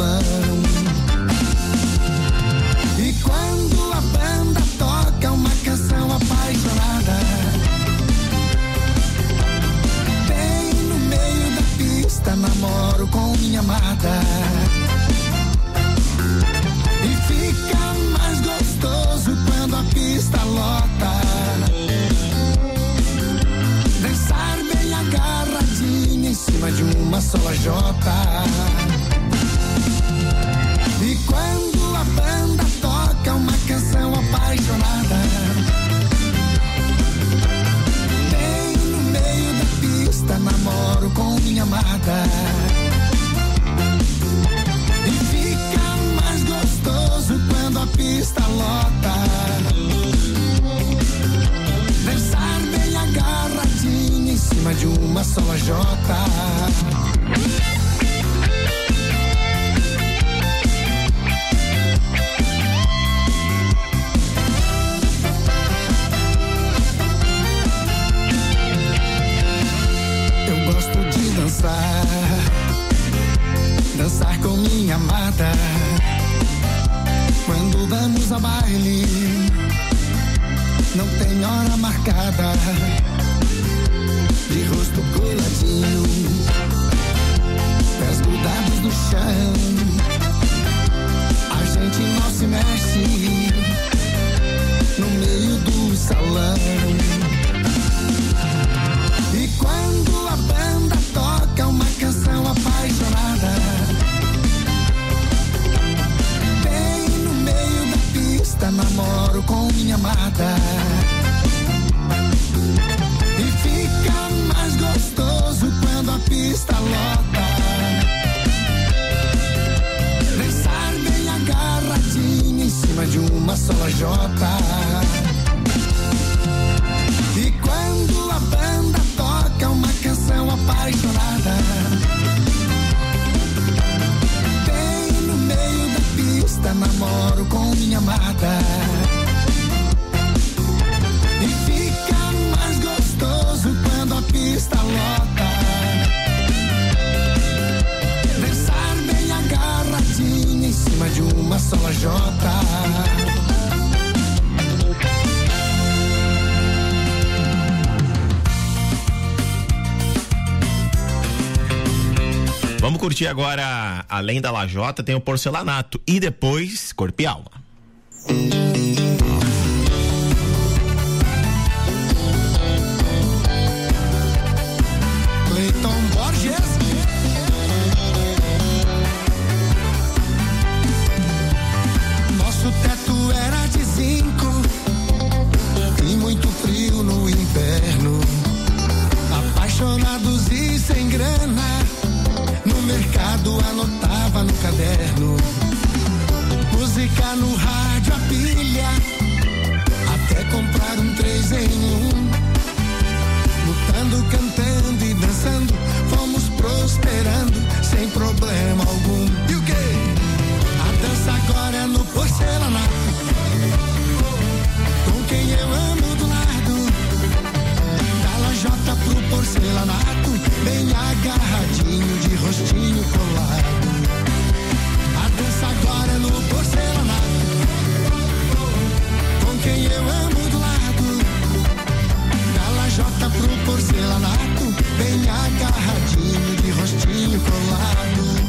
salão. E quando a banda toca uma canção apaixonada, bem no meio da pista namoro com minha amada. E fica mais gostoso quando a pista lota, dançar bem agarradinha em cima de uma só lajota. E quando a banda toca uma canção apaixonada, bem no meio da pista namoro com minha amada. E fica mais gostoso quando a pista lota, dançar bem agarradinho em cima de uma só lajota. Eu gosto de dançar com minha amada. Quando vamos a baile, não tem hora marcada, de rosto coladinho, pés grudados no chão, a gente não se mexe no meio do salão. E quando a banda toca uma canção apaixonada, bem no meio da pista namoro com minha amada. E fica mais gostoso quando a pista lota, dançar bem agarradinho em cima de uma só lajota. E quando a banda toca uma canção apaixonada, bem no meio da pista namoro com minha amada. E fica mais gostoso quando a pista lota, dançar bem agarradinho em cima de uma só lajota. Vamos curtir agora, além da lajota, tem o porcelanato e depois Corpo e Alma. Cleiton Borges. Nosso teto era de zinco e muito frio no inverno. Apaixonados e sem grana, no mercado anotava no caderno. Música no rádio a pilha, até comprar um 3 em 1. Lutando, cantando e dançando, fomos prosperando sem problema algum. E o quê? A dança agora é no porcelanato, com quem eu amo do lado, da lajota pro porcelanato, bem agarradinho, de rostinho colado. A dança agora é no porcelanato, com quem eu amo do lado, da lajota pro porcelanato, bem agarradinho, de rostinho colado.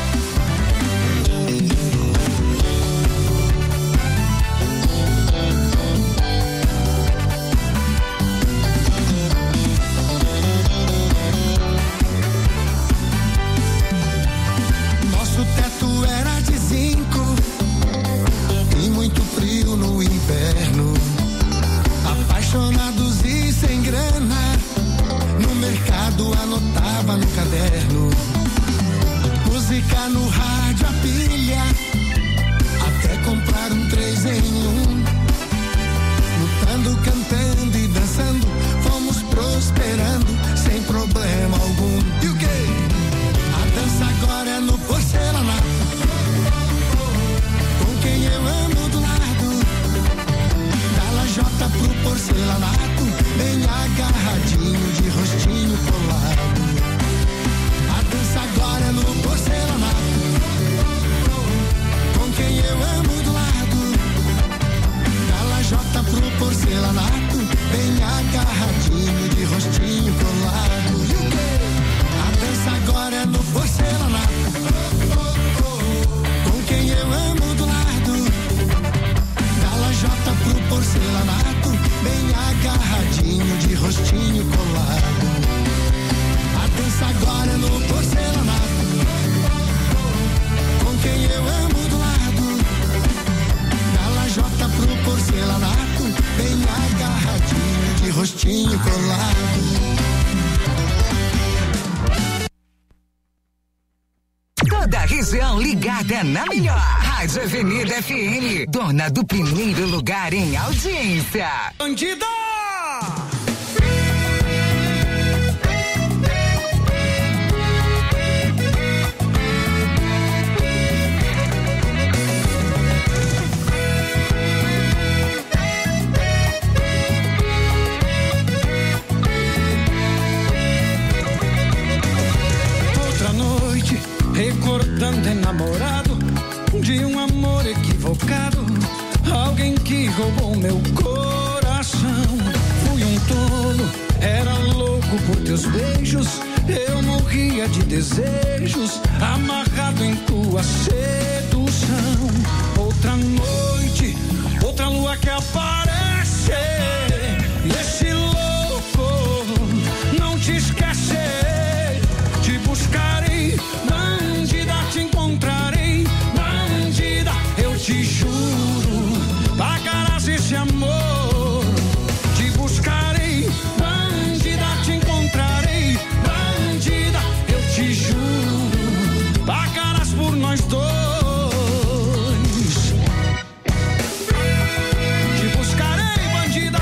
Era de zinco e muito frio no inverno. Apaixonados e sem grana, no mercado anotava no caderno. Música no rádio a pilha, até comprar um 3 em 1. Lutando, cantando e dançando, fomos prosperando sem problema algum. E o quê? A dança agora é no porcelanato, com quem eu amo do lado, da lajota pro porcelanato, bem agarradinho, de rostinho colado. A dança agora é no porcelanato, agarradinho de rostinho colado. A dança agora é no porcelanato, com quem eu amo do lado. Da lajota pro porcelanato, bem agarradinho de rostinho colado. A dança agora é no porcelanato, com quem eu amo do lado. Da lajota pro porcelanato, bem agarradinho de rostinho colado. Toda a região ligada na melhor. Rádio Avenida FM, dona do primeiro lugar em audiência. Bandida! Recordando enamorado de um amor equivocado, alguém que roubou meu coração. Fui um tolo, era louco por teus beijos, eu morria de desejos, amarrado em tua sedução. Outra noite, outra lua que aparece, e esse louco não te esquece. Te buscarei, te encontrarei, bandida, eu te juro, pagarás esse amor. Te buscarei, bandida, te encontrarei, bandida, eu te juro, pagarás por nós dois. Te buscarei, bandida.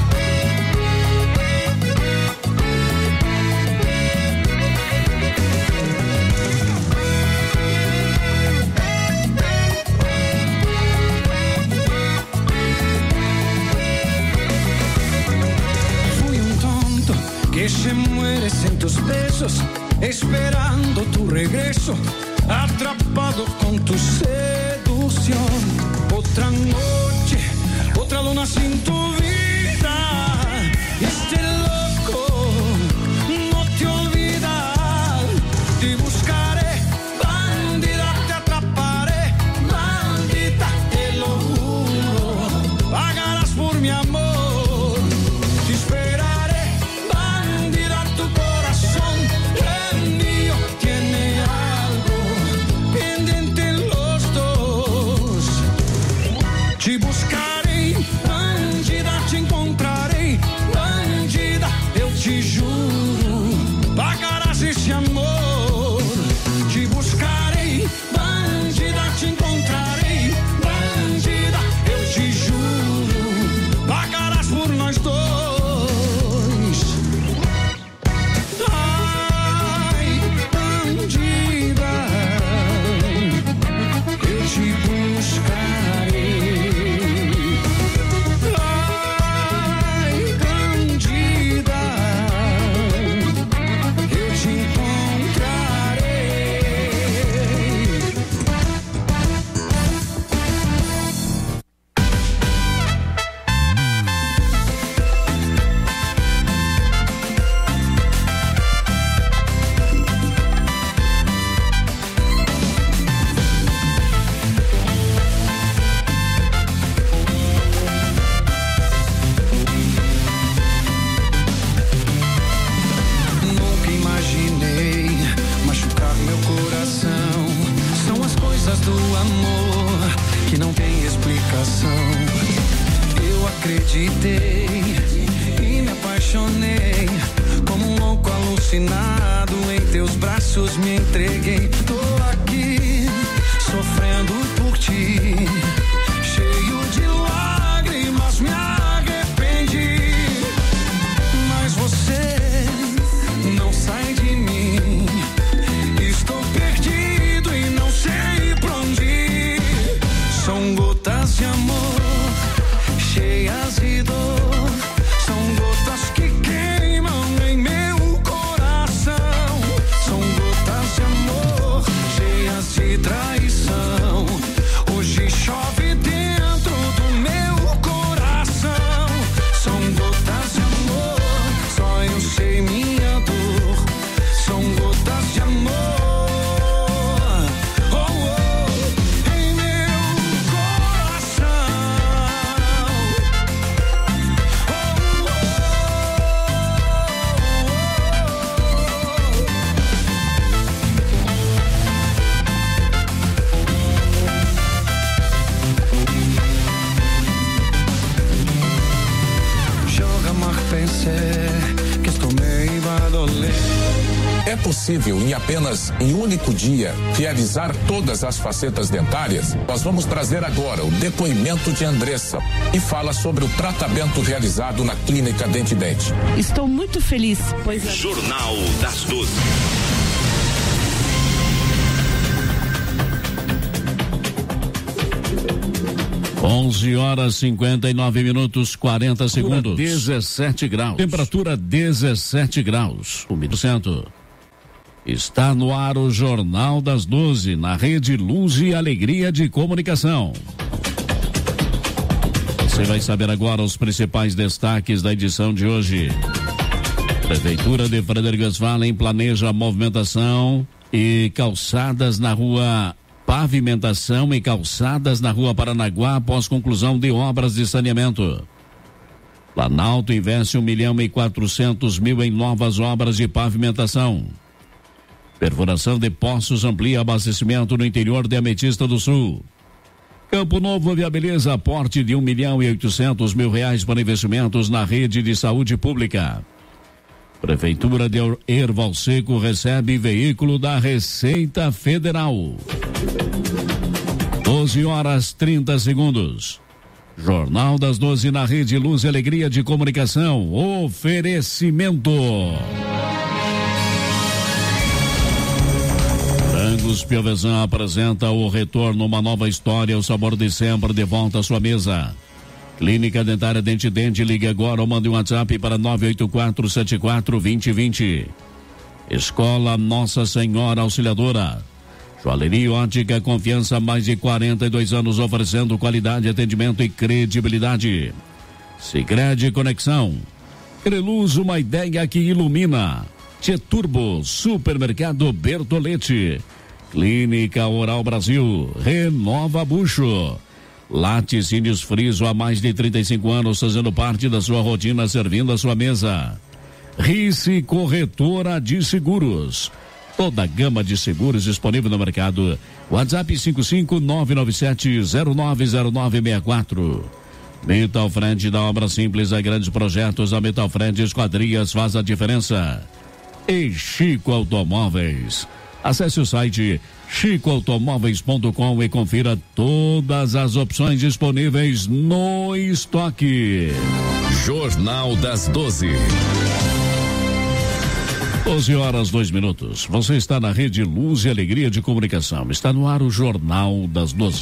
Que se muere sin tus besos, esperando tu regreso, atrapado con tu seducción. Otra noche, otra luna sin tu vida, este loco no te olvida. Te buscaré, bandida, te atraparé, bandita, te lo juro, pagarás por mi amor. Te esperaré. Te buscarei, bandida, te encontrarei, bandida, eu te juro, pagarás esse amor. Te buscarei, bandida, te encontrarei, bandida, eu te juro, pagarás por nós dois. Ai, bandida, eu te buscarei. Do amor que não tem explicação. Eu acreditei e me apaixonei, como um louco alucinado, em teus braços me entreguei. Tô aqui sofrendo por ti, cheio de lágrimas, me arrependi, mas você não sai de mim. Estou perdido e não sei pra onde ir. São gotas de amor, cheias de dor. São gotas que queimam em meu coração. São gotas de amor. pensé que esto me iba a doler. É possível, em apenas um único dia, realizar todas as facetas dentárias? Nós vamos trazer agora o depoimento de Andressa e fala sobre o tratamento realizado na Clínica Dente Dente. Estou muito feliz, pois... Jornal das 12. Onze horas 59 minutos 40 segundos. 17 graus. Temperatura 17 graus. 1%. Está no ar o Jornal das 12, na Rede Luz e Alegria de Comunicação. Você vai saber agora os principais destaques da edição de hoje. Prefeitura de Frederico Westphalen planeja movimentação e calçadas na rua... Pavimentação e calçadas na rua Paranaguá após conclusão de obras de saneamento. Planalto investe 1.400.000 em novas obras de pavimentação. Perfuração de poços amplia abastecimento no interior de Ametista do Sul. Campo Novo viabiliza aporte de R$1.800.000 para investimentos na rede de saúde pública. Prefeitura de Erval Seco recebe veículo da Receita Federal. 12 horas 30 segundos. Jornal das 12 na Rede Luz e Alegria de Comunicação. Oferecimento. Frangos Piovesan apresenta o retorno, uma nova história, o sabor de sempre de volta à sua mesa. Clínica Dentária Dente Dente, ligue agora ou mande um WhatsApp para 984-74-2020. Escola Nossa Senhora Auxiliadora. Joalheria Ótica Confiança, mais de 42 anos oferecendo qualidade, atendimento e credibilidade. Sicredi Conexão. Creluz, uma ideia que ilumina. Tieturbo, Supermercado Bertolete. Clínica Oral Brasil. Renova Bucho. Laticínios Friso, há mais de 35 anos, fazendo parte da sua rotina, servindo a sua mesa. Rice Corretora de Seguros. Toda a gama de seguros disponível no mercado. WhatsApp 55997090964. Metal Frente, da obra simples a grandes projetos, a Metal Frente Esquadrias faz a diferença. E Chico Automóveis. Acesse o site chicoautomóveis.com e confira todas as opções disponíveis no estoque. Jornal das 12. 12 horas 2 minutos. Você está na Rede Luz e Alegria de Comunicação. Está no ar o Jornal das 12.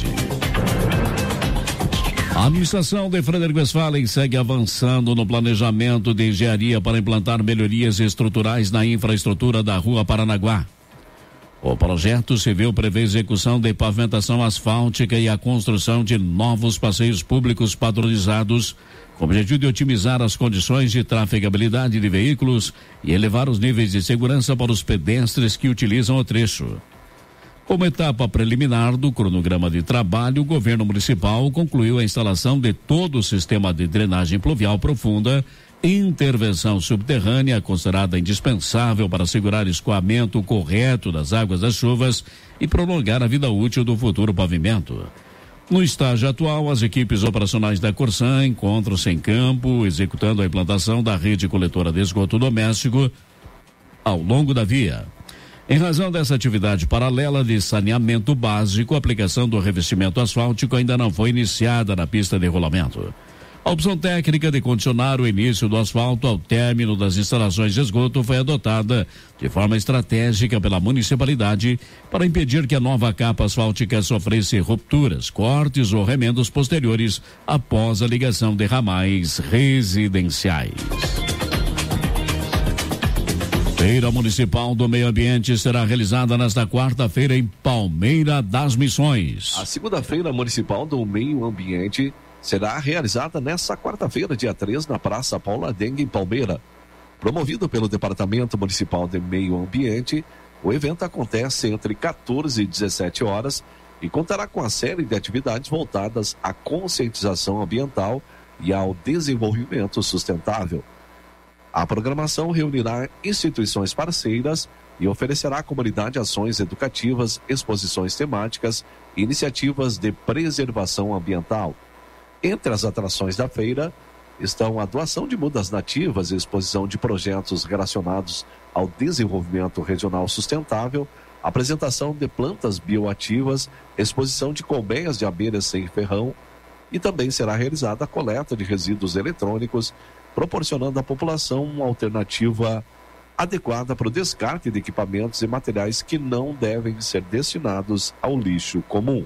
A administração de Frederico Westphalen segue avançando no planejamento de engenharia para implantar melhorias estruturais na infraestrutura da Rua Paranaguá. O projeto civil prevê execução de pavimentação asfáltica e a construção de novos passeios públicos padronizados, com o objetivo de otimizar as condições de trafegabilidade de veículos e elevar os níveis de segurança para os pedestres que utilizam o trecho. Como etapa preliminar do cronograma de trabalho, o governo municipal concluiu a instalação de todo o sistema de drenagem pluvial profunda, intervenção subterrânea considerada indispensável para assegurar escoamento correto das águas das chuvas e prolongar a vida útil do futuro pavimento. No estágio atual, as equipes operacionais da Corsan encontram-se em campo, executando a implantação da rede coletora de esgoto doméstico ao longo da via. Em razão dessa atividade paralela de saneamento básico, a aplicação do revestimento asfáltico ainda não foi iniciada na pista de rolamento. A opção técnica de condicionar o início do asfalto ao término das instalações de esgoto foi adotada de forma estratégica pela municipalidade para impedir que a nova capa asfáltica sofresse rupturas, cortes ou remendos posteriores após a ligação de ramais residenciais. Feira Municipal do Meio Ambiente será realizada nesta quarta-feira em Palmeira das Missões. A segunda-feira municipal do Meio Ambiente será realizada nesta quarta-feira, dia 3, na Praça Paula Dengue, em Palmeira. Promovido pelo Departamento Municipal de Meio Ambiente, o evento acontece entre 14 e 17 horas e contará com a série de atividades voltadas à conscientização ambiental e ao desenvolvimento sustentável. A programação reunirá instituições parceiras e oferecerá à comunidade ações educativas, exposições temáticas e iniciativas de preservação ambiental. Entre as atrações da feira, estão a doação de mudas nativas, exposição de projetos relacionados ao desenvolvimento regional sustentável, apresentação de plantas bioativas, exposição de colmeias de abelhas sem ferrão, e também será realizada a coleta de resíduos eletrônicos, proporcionando à população uma alternativa adequada para o descarte de equipamentos e materiais que não devem ser destinados ao lixo comum.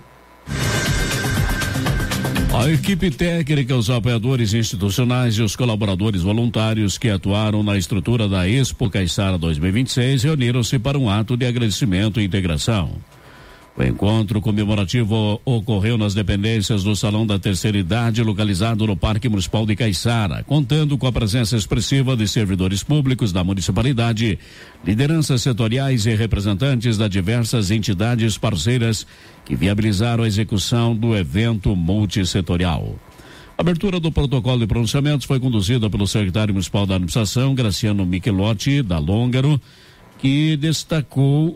A equipe técnica, os apoiadores institucionais e os colaboradores voluntários que atuaram na estrutura da Expo Caiçara 2026 reuniram-se para um ato de agradecimento e integração. O encontro comemorativo ocorreu nas dependências do Salão da Terceira Idade, localizado no Parque Municipal de Caiçara, contando com a presença expressiva de servidores públicos da municipalidade, lideranças setoriais e representantes das diversas entidades parceiras que viabilizaram a execução do evento multissetorial. A abertura do protocolo de pronunciamentos foi conduzida pelo secretário municipal da administração, Graciano Michelotti, da Lôngaro, que destacou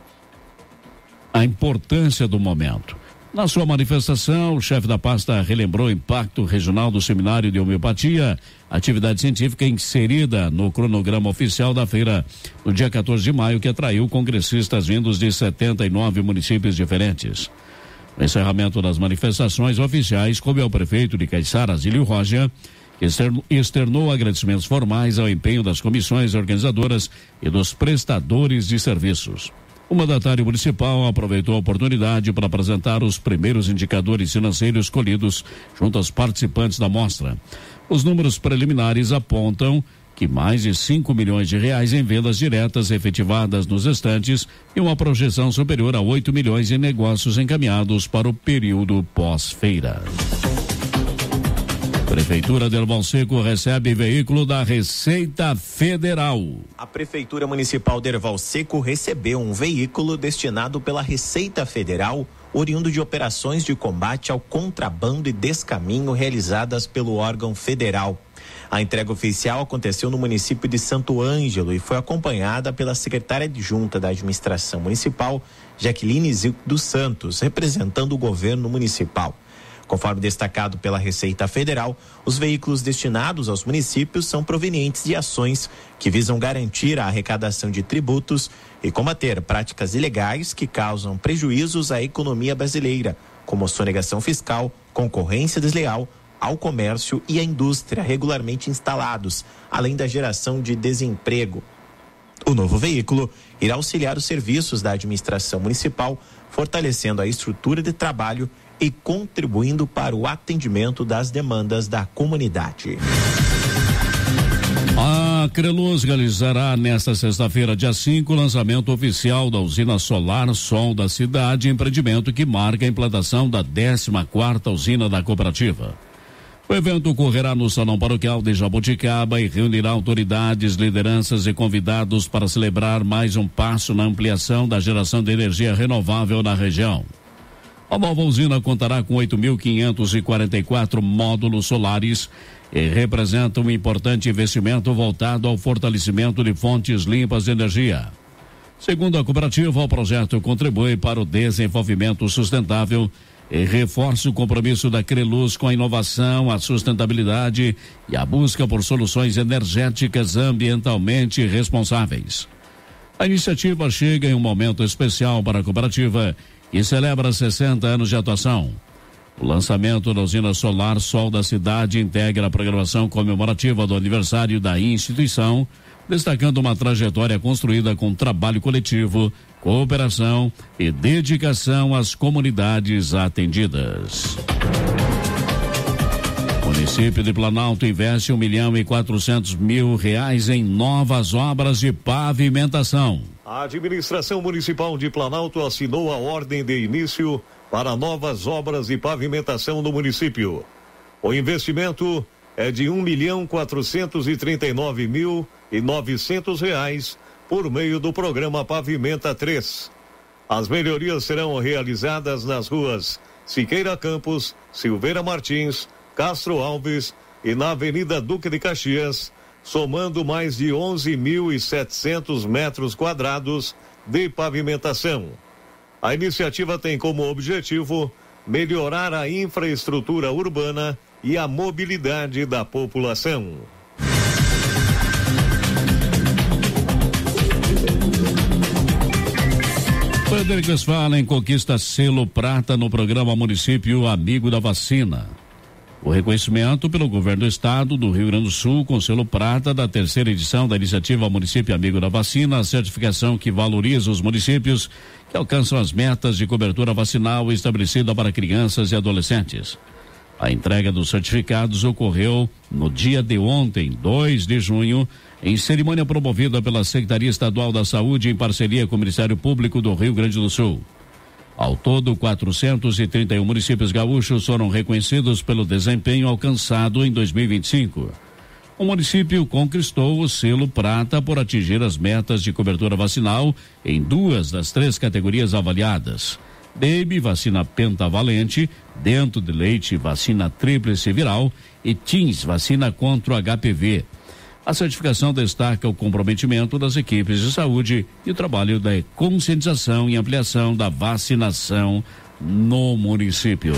a importância do momento. Na sua manifestação, o chefe da pasta relembrou o impacto regional do seminário de homeopatia, atividade científica inserida no cronograma oficial da feira no dia 14 de maio, que atraiu congressistas vindos de 79 municípios diferentes. No encerramento das manifestações oficiais, coube ao prefeito de Caiçara, Zílio Roja, que externou agradecimentos formais ao empenho das comissões organizadoras e dos prestadores de serviços. O mandatário municipal aproveitou a oportunidade para apresentar os primeiros indicadores financeiros colhidos junto aos participantes da mostra. Os números preliminares apontam que mais de 5 milhões de reais em vendas diretas efetivadas nos estantes e uma projeção superior a 8 milhões em negócios encaminhados para o período pós-feira. Prefeitura de Erval Seco recebe veículo da Receita Federal. A Prefeitura Municipal de Erval Seco recebeu um veículo destinado pela Receita Federal, oriundo de operações de combate ao contrabando e descaminho realizadas pelo órgão federal. A entrega oficial aconteceu no município de Santo Ângelo e foi acompanhada pela secretária adjunta da administração municipal, Jaqueline dos Santos, representando o governo municipal. Conforme destacado pela Receita Federal, os veículos destinados aos municípios são provenientes de ações que visam garantir a arrecadação de tributos e combater práticas ilegais que causam prejuízos à economia brasileira, como sonegação fiscal, concorrência desleal ao comércio e à indústria regularmente instalados, além da geração de desemprego. O novo veículo irá auxiliar os serviços da administração municipal, fortalecendo a estrutura de trabalho e contribuindo para o atendimento das demandas da comunidade. A Creluz realizará nesta sexta-feira, dia 5, o lançamento oficial da usina solar Sol da cidade, empreendimento que marca a implantação da 14ª usina da cooperativa. O evento ocorrerá no Salão Paroquial de Jaboticaba e reunirá autoridades, lideranças e convidados para celebrar mais um passo na ampliação da geração de energia renovável na região. A nova usina contará com 8.544 módulos solares e representa um importante investimento voltado ao fortalecimento de fontes limpas de energia. Segundo a cooperativa, o projeto contribui para o desenvolvimento sustentável e reforça o compromisso da Creluz com a inovação, a sustentabilidade e a busca por soluções energéticas ambientalmente responsáveis. A iniciativa chega em um momento especial para a cooperativa e celebra 60 anos de atuação. O lançamento da usina solar Sol da cidade integra a programação comemorativa do aniversário da instituição, destacando uma trajetória construída com trabalho coletivo, cooperação e dedicação às comunidades atendidas. O município de Planalto investe R$1.400.000 em novas obras de pavimentação. A administração municipal de Planalto assinou a ordem de início para novas obras de pavimentação no município. O investimento é de R$1.439.900 por meio do programa Pavimenta 3. As melhorias serão realizadas nas ruas Siqueira Campos, Silveira Martins, Castro Alves e na Avenida Duque de Caxias, somando mais de 11.700 metros quadrados de pavimentação. A iniciativa tem como objetivo melhorar a infraestrutura urbana e a mobilidade da população. Frederico Westphalen conquista selo prata no programa Município Amigo da Vacina. O reconhecimento pelo governo do estado do Rio Grande do Sul com selo prata da terceira edição da iniciativa Município Amigo da Vacina, a certificação que valoriza os municípios que alcançam as metas de cobertura vacinal estabelecida para crianças e adolescentes. A entrega dos certificados ocorreu no dia de ontem, 2 de junho, em cerimônia promovida pela Secretaria Estadual da Saúde em parceria com o Ministério Público do Rio Grande do Sul. Ao todo, 431 municípios gaúchos foram reconhecidos pelo desempenho alcançado em 2025. O município conquistou o selo prata por atingir as metas de cobertura vacinal em 2 das 3 categorias avaliadas. Baby, vacina pentavalente, dentro de leite, vacina tríplice viral e Teens, vacina contra o HPV. A certificação destaca o comprometimento das equipes de saúde e o trabalho da conscientização e ampliação da vacinação no município.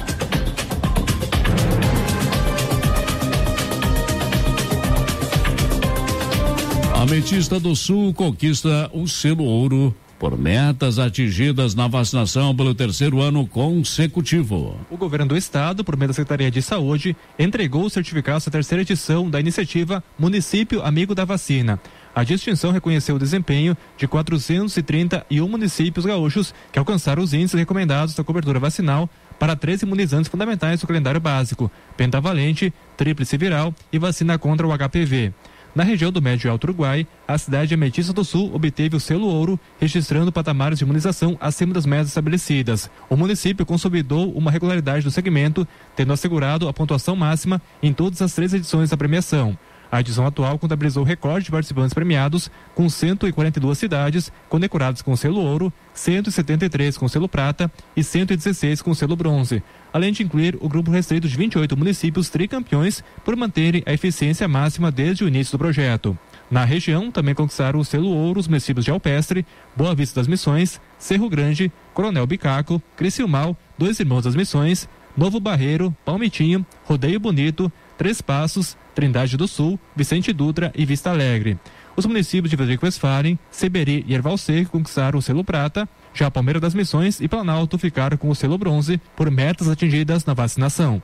A Ametista do Sul conquista o selo ouro por metas atingidas na vacinação pelo 3º ano consecutivo. O governo do estado, por meio da Secretaria de Saúde, entregou o certificado da terceira edição da iniciativa Município Amigo da Vacina. A distinção reconheceu o desempenho de 431 municípios gaúchos que alcançaram os índices recomendados da cobertura vacinal para 13 imunizantes fundamentais do calendário básico, pentavalente, tríplice viral e vacina contra o HPV. Na região do Médio e Alto Uruguai, a cidade de Ametista do Sul obteve o selo ouro, registrando patamares de imunização acima das metas estabelecidas. O município consolidou uma regularidade do segmento, tendo assegurado a pontuação máxima em todas as 3 edições da premiação. A edição atual contabilizou recorde de participantes premiados, com 142 cidades condecoradas com o selo ouro, 173 com o selo prata e 116 com o selo bronze, além de incluir o grupo restrito de 28 municípios tricampeões por manterem a eficiência máxima desde o início do projeto. Na região, também conquistaram o selo ouro os municípios de Alpestre, Boa Vista das Missões, Cerro Grande, Coronel Bicaco, Criciúmal, 2 Irmãos das Missões, Novo Barreiro, Palmitinho, Rodeio Bonito, Três Passos, Trindade do Sul, Vicente Dutra e Vista Alegre. Os municípios de Frederico Westphalen, Seberi e Erval Seco conquistaram o selo prata, já Palmeira das Missões e Planalto ficaram com o selo bronze por metas atingidas na vacinação.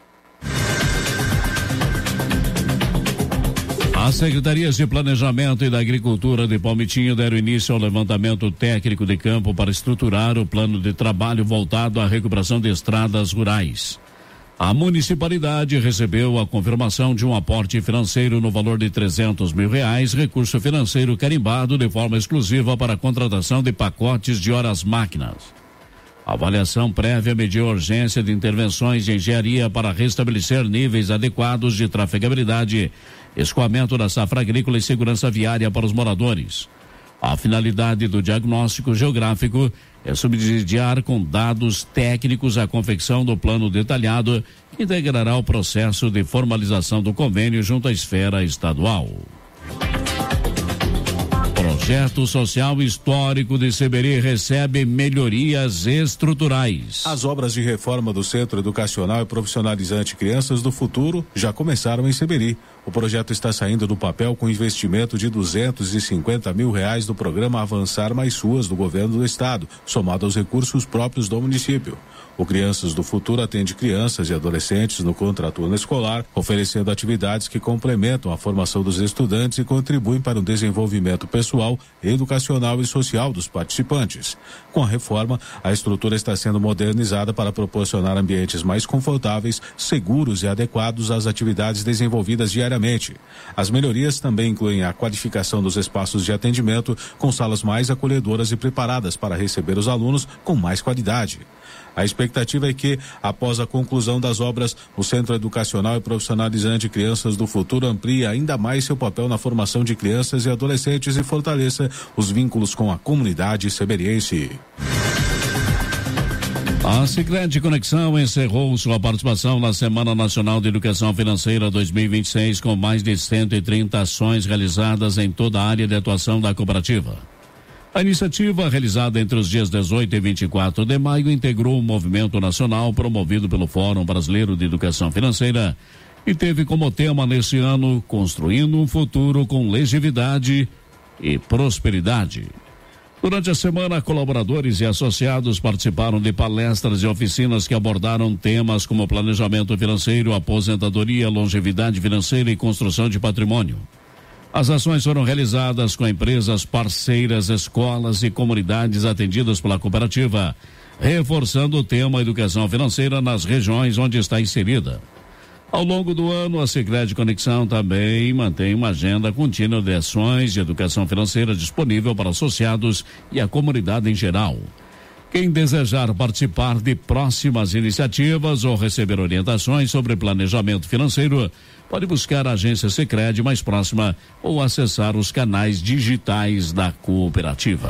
As secretarias de Planejamento e da Agricultura de Palmitinho deram início ao levantamento técnico de campo para estruturar o plano de trabalho voltado à recuperação de estradas rurais. A municipalidade recebeu a confirmação de um aporte financeiro no valor de R$300 mil, recurso financeiro carimbado de forma exclusiva para a contratação de pacotes de horas-máquinas. A avaliação prévia mediu a urgência de intervenções de engenharia para restabelecer níveis adequados de trafegabilidade, escoamento da safra agrícola e segurança viária para os moradores. A finalidade do diagnóstico geográfico é subsidiar com dados técnicos a confecção do plano detalhado que integrará o processo de formalização do convênio junto à esfera estadual. Projeto Social Histórico de Seberi recebe melhorias estruturais. As obras de reforma do Centro Educacional e Profissionalizante Crianças do Futuro já começaram em Seberi. O projeto está saindo do papel com investimento de R$250 mil do programa Avançar Mais Ruas do governo do estado, somado aos recursos próprios do município. O Crianças do Futuro atende crianças e adolescentes no contraturno escolar, oferecendo atividades que complementam a formação dos estudantes e contribuem para o desenvolvimento pessoal, educacional e social dos participantes. Com a reforma, a estrutura está sendo modernizada para proporcionar ambientes mais confortáveis, seguros e adequados às atividades desenvolvidas diariamente. As melhorias também incluem a qualificação dos espaços de atendimento, com salas mais acolhedoras e preparadas para receber os alunos com mais qualidade. A expectativa é que, após a conclusão das obras, o Centro Educacional e Profissionalizante Crianças do Futuro amplie ainda mais seu papel na formação de crianças e adolescentes e fortaleça os vínculos com a comunidade seberiense. A Sicredi Conexão encerrou sua participação na Semana Nacional de Educação Financeira 2026 com mais de 130 ações realizadas em toda a área de atuação da cooperativa. A iniciativa, realizada entre os dias 18 e 24 de maio, integrou um movimento nacional promovido pelo Fórum Brasileiro de Educação Financeira e teve como tema neste ano Construindo um Futuro com Legitimidade e Prosperidade. Durante a semana, colaboradores e associados participaram de palestras e oficinas que abordaram temas como planejamento financeiro, aposentadoria, longevidade financeira e construção de patrimônio. As ações foram realizadas com empresas parceiras, escolas e comunidades atendidas pela cooperativa, reforçando o tema educação financeira nas regiões onde está inserida. Ao longo do ano, a Sicredi Conexão também mantém uma agenda contínua de ações de educação financeira disponível para associados e a comunidade em geral. Quem desejar participar de próximas iniciativas ou receber orientações sobre planejamento financeiro, pode buscar a agência Sicredi mais próxima ou acessar os canais digitais da cooperativa.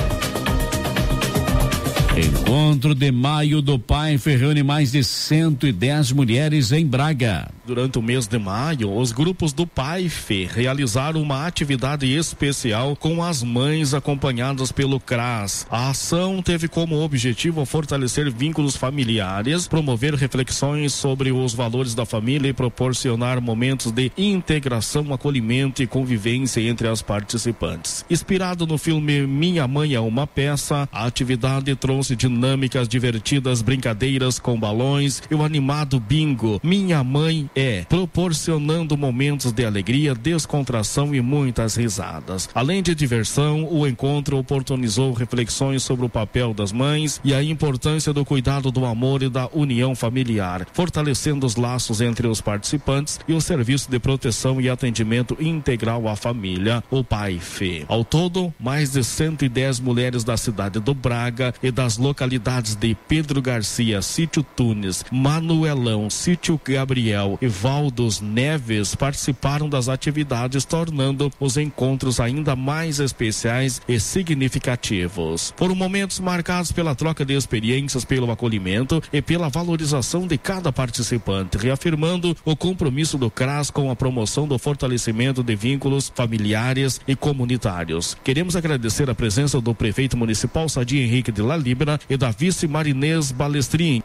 Encontro de maio do PAIF reúne mais de 110 mulheres em Braga. Durante o mês de maio, os grupos do PAIF realizaram uma atividade especial com as mães acompanhadas pelo CRAS. A ação teve como objetivo fortalecer vínculos familiares, promover reflexões sobre os valores da família e proporcionar momentos de integração, acolhimento e convivência entre as participantes. Inspirado no filme Minha Mãe é uma Peça, a atividade trouxe dinâmicas divertidas, brincadeiras com balões e o animado bingo Minha Mãe é, proporcionando momentos de alegria, descontração e muitas risadas. Além de diversão, o encontro oportunizou reflexões sobre o papel das mães e a importância do cuidado, do amor e da união familiar, fortalecendo os laços entre os participantes e o Serviço de Proteção e Atendimento Integral à Família, o PAIF. Ao todo, mais de 110 mulheres da cidade do Braga e das localidades de Pedro Garcia, Sítio Tunes, Manuelão, Sítio Gabriel e Valdos Neves participaram das atividades, tornando os encontros ainda mais especiais e significativos. Foram momentos marcados pela troca de experiências, pelo acolhimento e pela valorização de cada participante, reafirmando o compromisso do CRAS com a promoção do fortalecimento de vínculos familiares e comunitários. Queremos agradecer a presença do prefeito municipal Sadi Henrique de La Libra e da vice Marinês Balestrin.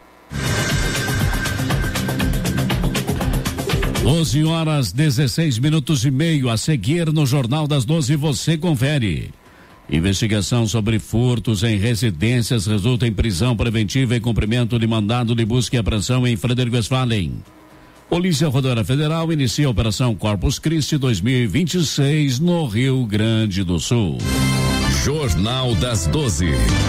12h16 a seguir no Jornal das 12 você confere. Investigação sobre furtos em residências resulta em prisão preventiva e cumprimento de mandado de busca e apreensão em Frederico Westphalen. Polícia Rodoviária Federal inicia a Operação Corpus Christi 2026 no Rio Grande do Sul. Jornal das 12.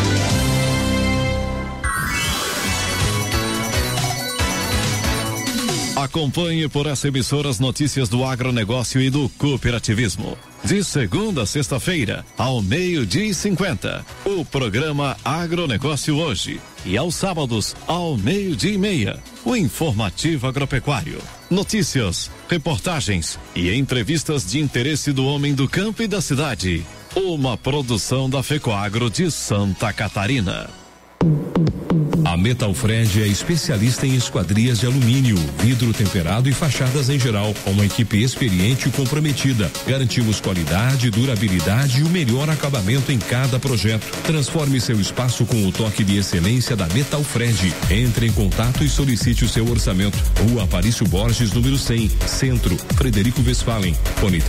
Acompanhe por essa emissora as notícias do agronegócio e do cooperativismo. De segunda a sexta-feira, ao 12:50, o programa Agronegócio Hoje. E aos sábados, ao 12:30, o informativo agropecuário. Notícias, reportagens e entrevistas de interesse do homem do campo e da cidade. Uma produção da FECOAGRO de Santa Catarina. A Metalfred é especialista em esquadrias de alumínio, vidro temperado e fachadas em geral, com uma equipe experiente e comprometida. Garantimos qualidade, durabilidade e o melhor acabamento em cada projeto. Transforme seu espaço com o toque de excelência da Metalfred. Entre em contato e solicite o seu orçamento. Rua Aparício Borges, número 100, Centro, Frederico Westphalen. Fone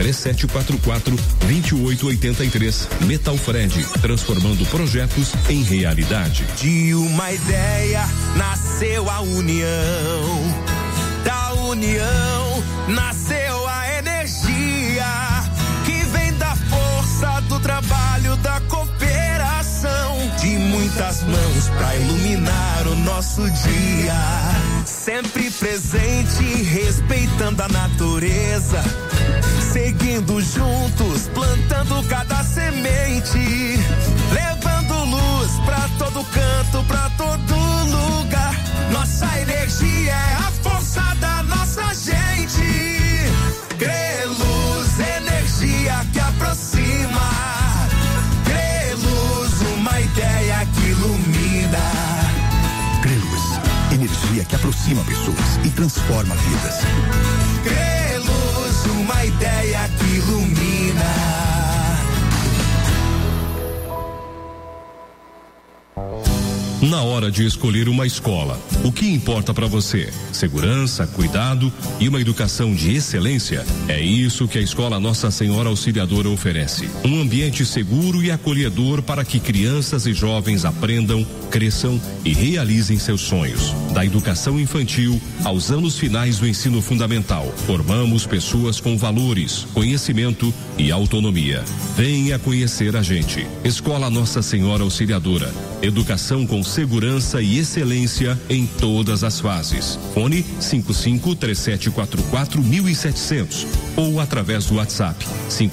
3744-2883. Metalfred, transformando projetos em realidade. De uma ideia nasceu a união, da união nasceu a energia que vem da força do trabalho, da cooperação, de muitas mãos pra iluminar o nosso dia, sempre presente, respeitando a natureza, seguindo juntos, plantando cada semente, levando luz pra todo canto, pra todo lugar. Nossa energia é a força da nossa gente. Creluz, energia que aproxima. Creluz, uma ideia que ilumina. Creluz, energia que aproxima pessoas e transforma vidas. Creluz, uma ideia que ilumina. na hora de escolher uma escola, o que importa para você? Segurança, cuidado e uma educação de excelência? É isso que a Escola Nossa Senhora Auxiliadora oferece. Um ambiente seguro e acolhedor para que crianças e jovens aprendam, cresçam e realizem seus sonhos. Da educação infantil aos anos finais do ensino fundamental, formamos pessoas com valores, conhecimento e autonomia. Venha conhecer a gente. Escola Nossa Senhora Auxiliadora. Educação com segurança e excelência em todas as fases. Fone 55-3744-1700 ou através do WhatsApp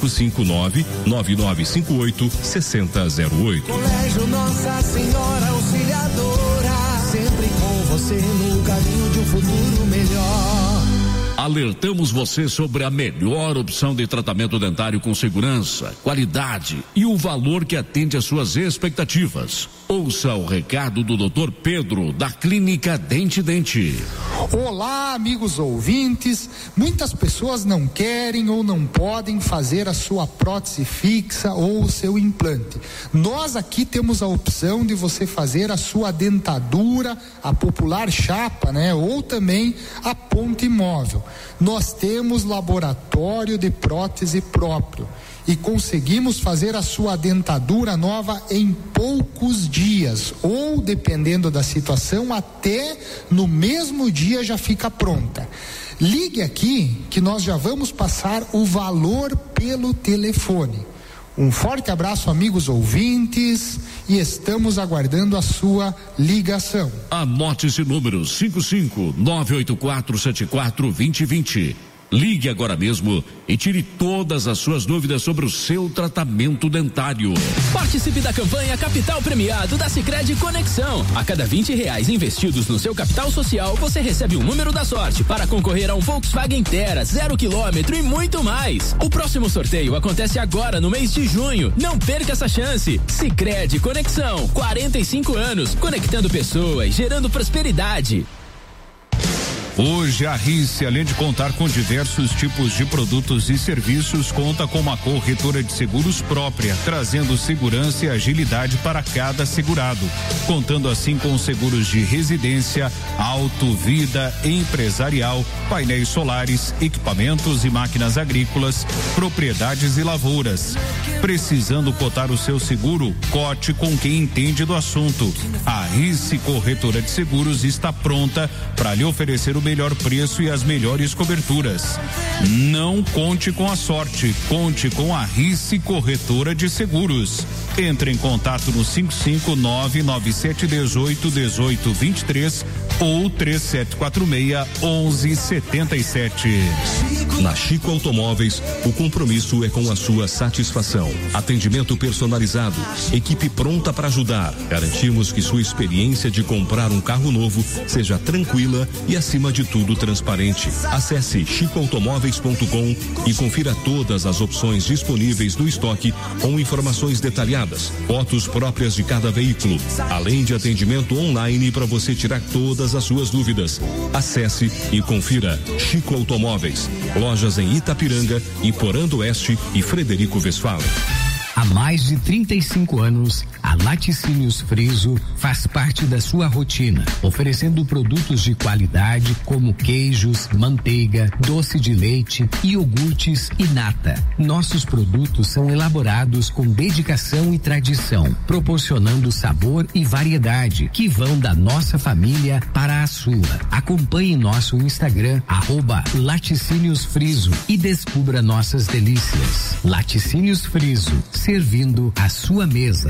559-9958-6008. Colégio Nossa Senhora Auxiliadora, sempre com você no caminho de um futuro melhor. Alertamos você sobre a melhor opção de tratamento dentário com segurança, qualidade e o valor que atende às suas expectativas. Ouça o recado do Dr. Pedro, da Clínica Dente Dente. Olá, amigos ouvintes. Muitas pessoas não querem ou não podem fazer a sua prótese fixa ou o seu implante. Nós aqui temos a opção de você fazer a sua dentadura, a popular chapa, né? Ou também a ponte móvel. Nós temos laboratório de prótese próprio e conseguimos fazer a sua dentadura nova em poucos dias, ou dependendo da situação, até no mesmo dia já fica pronta. Ligue aqui que nós já vamos passar o valor pelo telefone. Um forte abraço, amigos ouvintes, e estamos aguardando a sua ligação. Anote esse número: 55-98474-2020. Ligue agora mesmo e tire todas as suas dúvidas sobre o seu tratamento dentário. Participe da campanha Capital Premiado da Sicredi Conexão. A cada R$20 investidos no seu capital social, você recebe um número da sorte para concorrer a um Volkswagen Terra 0 km e muito mais. O próximo sorteio acontece agora no mês de junho. Não perca essa chance. Sicredi Conexão, 45 anos, conectando pessoas, gerando prosperidade. Hoje a RICE, além de contar com diversos tipos de produtos e serviços, conta com uma corretora de seguros própria, trazendo segurança e agilidade para cada segurado, contando assim com seguros de residência, auto, vida, empresarial, painéis solares, equipamentos e máquinas agrícolas, propriedades e lavouras. Precisando cotar o seu seguro? Cote com quem entende do assunto. A RICE Corretora de Seguros está pronta para lhe oferecer o melhor preço e as melhores coberturas. Não conte com a sorte, conte com a RICE Corretora de Seguros. Entre em contato no 559-9718-1823 ou 3746-1177. Na Chico Automóveis, o compromisso é com a sua satisfação. Atendimento personalizado, equipe pronta para ajudar. Garantimos que sua experiência de comprar um carro novo seja tranquila e, acima de tudo, transparente. Acesse chicoautomóveis.com e confira todas as opções disponíveis no estoque com informações detalhadas, fotos próprias de cada veículo, além de atendimento online para você tirar todas as suas dúvidas. Acesse e confira Chico Automóveis. Lojas em Itapiranga, Iporã do Oeste e Frederico Westphalen. Há mais de 35 anos, a Laticínios Friso faz parte da sua rotina, oferecendo produtos de qualidade como queijos, manteiga, doce de leite, iogurtes e nata. Nossos produtos são elaborados com dedicação e tradição, proporcionando sabor e variedade que vão da nossa família para a sua. Acompanhe nosso Instagram, @Laticínios Friso, e descubra nossas delícias. Laticínios Friso, servindo a sua mesa.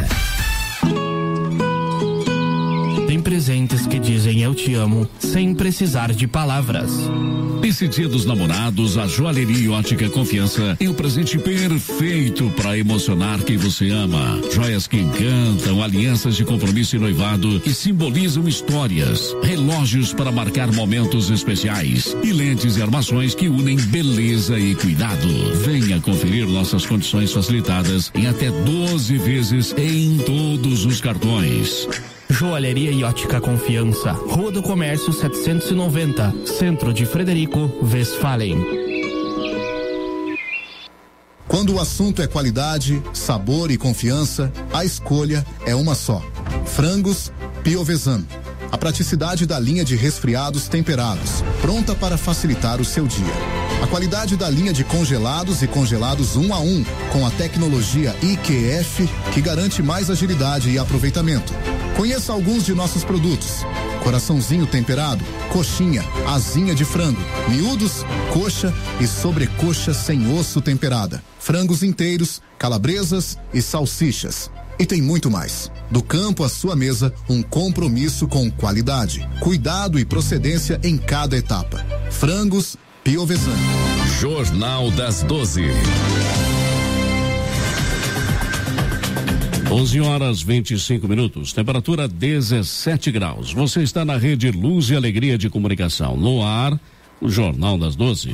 Tem presentes que dizem eu te amo sem precisar de palavras. Nesse Dia dos Namorados, a Joalheria Ótica Confiança tem o presente perfeito para emocionar quem você ama. Joias que encantam, alianças de compromisso e noivado que simbolizam histórias, relógios para marcar momentos especiais e lentes e armações que unem beleza e cuidado. Venha conferir nossas condições facilitadas em até 12 vezes em todos os cartões. Joalheria e Ótica Confiança, Rua do Comércio 790, Centro de Frederico Westphalen. Quando o assunto é qualidade, sabor e confiança, a escolha é uma só. Frangos Piovesan, a praticidade da linha de resfriados temperados, pronta para facilitar o seu dia. A qualidade da linha de congelados e congelados 1 a 1, com a tecnologia IQF, que garante mais agilidade e aproveitamento. Conheça alguns de nossos produtos: coraçãozinho temperado, coxinha, asinha de frango, miúdos, coxa e sobrecoxa sem osso temperada, frangos inteiros, calabresas e salsichas. E tem muito mais. Do campo à sua mesa, um compromisso com qualidade, cuidado e procedência em cada etapa. Frangos Piovesan. Jornal das 12. 11h25, temperatura 17 graus. Você está na rede Luz e Alegria de Comunicação. No ar, o Jornal das 12.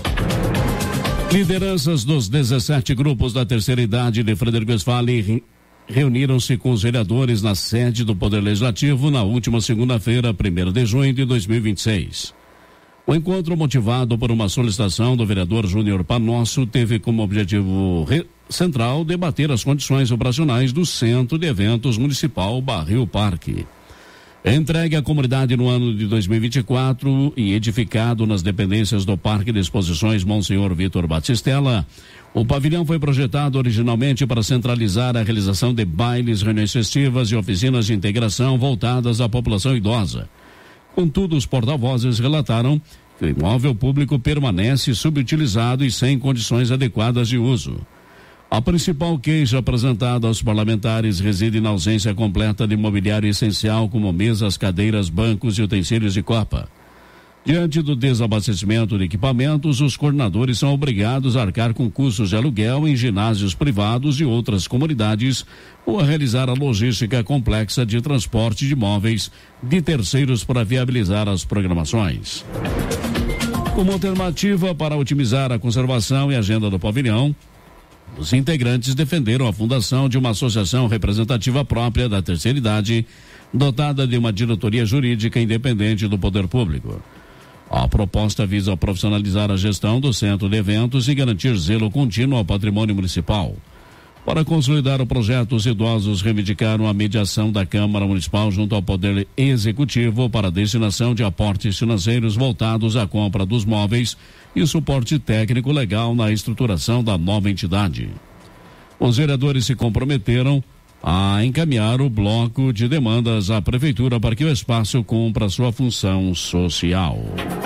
Lideranças dos 17 grupos da terceira idade de Frederico Westphalen reuniram-se com os vereadores na sede do Poder Legislativo na última segunda-feira, 1º de junho de 2026. O encontro, motivado por uma solicitação do vereador Júnior Panosso, teve como objetivo central debater as condições operacionais do Centro de Eventos Municipal Barril Parque. Entregue à comunidade no ano de 2024 e edificado nas dependências do Parque de Exposições Monsenhor Vitor Batistella, o pavilhão foi projetado originalmente para centralizar a realização de bailes, reuniões festivas e oficinas de integração voltadas à população idosa. Contudo, os porta-vozes relataram que o imóvel público permanece subutilizado e sem condições adequadas de uso. A principal queixa apresentada aos parlamentares reside na ausência completa de mobiliário essencial, como mesas, cadeiras, bancos e utensílios de copa. Diante do desabastecimento de equipamentos, os coordenadores são obrigados a arcar com custos de aluguel em ginásios privados de outras comunidades ou a realizar a logística complexa de transporte de móveis de terceiros para viabilizar as programações. Como alternativa para otimizar a conservação e agenda do pavilhão, os integrantes defenderam a fundação de uma associação representativa própria da terceira idade, dotada de uma diretoria jurídica independente do poder público. A proposta visa profissionalizar a gestão do centro de eventos e garantir zelo contínuo ao patrimônio municipal. Para consolidar o projeto, os idosos reivindicaram a mediação da Câmara Municipal junto ao Poder Executivo para a destinação de aportes financeiros voltados à compra dos móveis e suporte técnico legal na estruturação da nova entidade. Os vereadores se comprometeram a encaminhar o bloco de demandas à Prefeitura para que o espaço cumpra sua função social.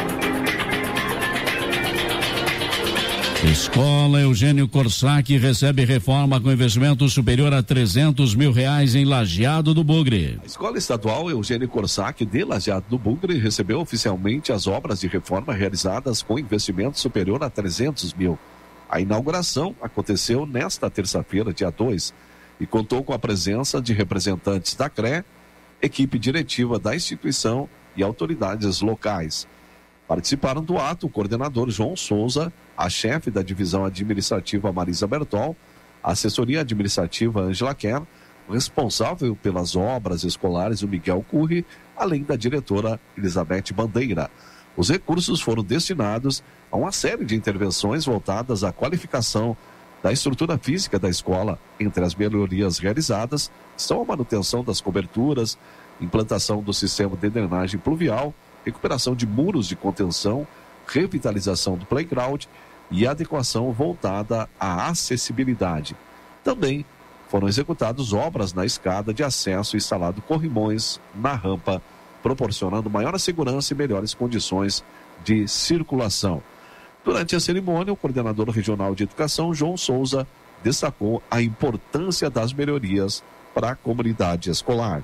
Escola Eugênio Corsac recebe reforma com investimento superior a R$300 mil em Lajeado do Bugre. A Escola Estadual Eugênio Corsac de Lajeado do Bugre recebeu oficialmente as obras de reforma realizadas com investimento superior a R$300 mil. A inauguração aconteceu nesta terça-feira, dia 2, e contou com a presença de representantes da CRE, equipe diretiva da instituição e autoridades locais. Participaram do ato o coordenador João Souza, a chefe da divisão administrativa Marisa Bertol, a assessoria administrativa Ângela Kerr, o responsável pelas obras escolares o Miguel Curri, além da diretora Elizabeth Bandeira. Os recursos foram destinados a uma série de intervenções voltadas à qualificação da estrutura física da escola. Entre as melhorias realizadas estão a manutenção das coberturas, implantação do sistema de drenagem pluvial, recuperação de muros de contenção, revitalização do playground e adequação voltada à acessibilidade. Também foram executadas obras na escada de acesso e instalado corrimões na rampa, proporcionando maior segurança e melhores condições de circulação. Durante a cerimônia, o coordenador regional de educação, João Souza, destacou a importância das melhorias para a comunidade escolar.